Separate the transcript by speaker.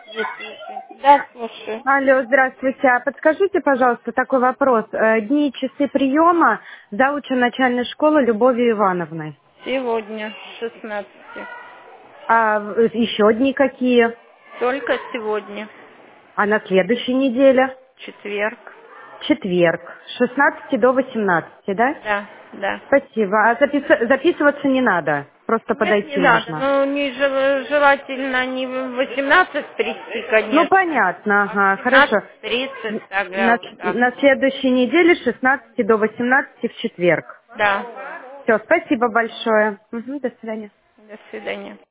Speaker 1: Да, слушаю.
Speaker 2: Алло, здравствуйте. А подскажите, пожалуйста, такой вопрос. Дни и часы приема зауча начальной школы Любовью Ивановной.
Speaker 1: Сегодня с 16.
Speaker 2: А еще дни какие?
Speaker 1: Только сегодня.
Speaker 2: А на следующей неделе?
Speaker 1: Четверг.
Speaker 2: Четверг. С 16 до 18, да?
Speaker 1: Да, да.
Speaker 2: Спасибо. А записываться не надо? Просто
Speaker 1: Нет, не
Speaker 2: подойти
Speaker 1: надо.
Speaker 2: можно?
Speaker 1: Ну, желательно не в 18 прийти,
Speaker 2: Ну,
Speaker 1: конечно,
Speaker 2: понятно,
Speaker 1: а в
Speaker 2: ага, хорошо.
Speaker 1: 17:30 тогда
Speaker 2: На,
Speaker 1: вот так.
Speaker 2: на следующей неделе с 16 до 18 в четверг.
Speaker 1: Да.
Speaker 2: Все, спасибо большое. Мгм, до свидания.
Speaker 1: До свидания.